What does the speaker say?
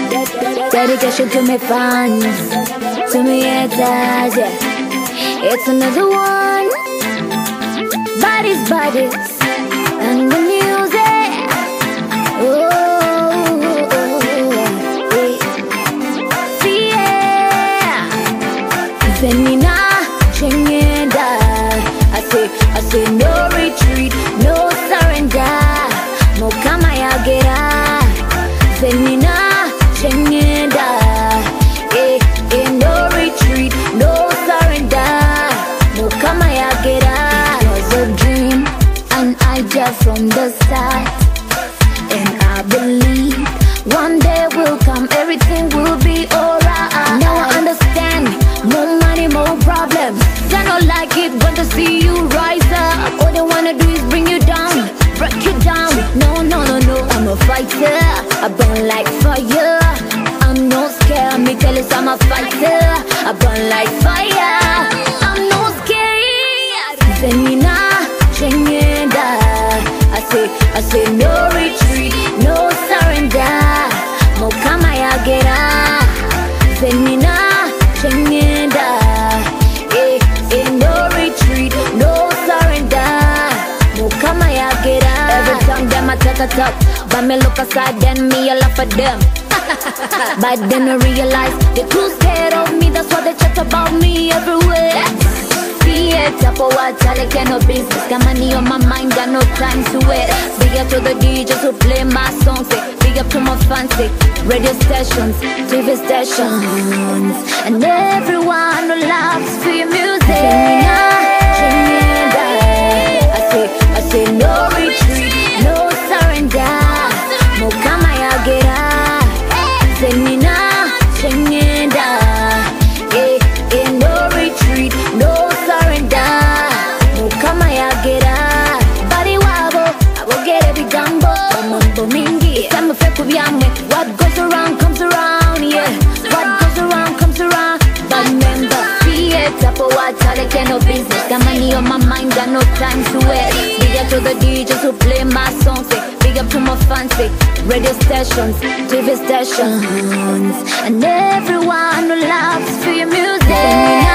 Dedication to my fans, to my haters, yeah. It's another one. Bodies, and the music. Oh, yeah. Zenina, chengenda. I say no retreat, no surrender. No kama yagera. Zenina, chengenda. No retreat, no surrender. No kama yagera. It was a dream, an idea from the start, and I believe one day will come, everything will be alright. Now I understand, more money, more problems. I don't like it when they see you rise up. All they wanna do is bring you down, break you down. No, I'm a fighter, I burn like fire. I'm not scared, me tell us I'm a fighter. I burn like fire, I'm not scared. Zenina, chengenda. I say no retreat, no surrender. Mo kama yagera. Zenina, chengenda. No retreat, no surrender. Mo kama yagera. Every time them I take a top, but me look aside then me a laugh at them. But then I realize they're too scared of me. That's why they chat about me everywhere. Tapo watale no business. Got money on my mind, got no time to wait. Big up to the DJs who play my songs. Big up to my fans, radio stations, TV stations, and everyone who loves for your music. I say no retreat, no surrender. Mo kama yagera. Zenina, chengenda. No retreat, no surrender. No kama yagera. Body wabo, I will get every gumbo. Mambo mingi, it's time for kubyamwe. What goes around comes around, yeah. What goes around comes around. But remember, tapo watale no business. Got money on my mind, got no time to wait. Big up to the DJs who play my songs. Big up to my fans, radio stations, TV stations, and everyone who loves for your music.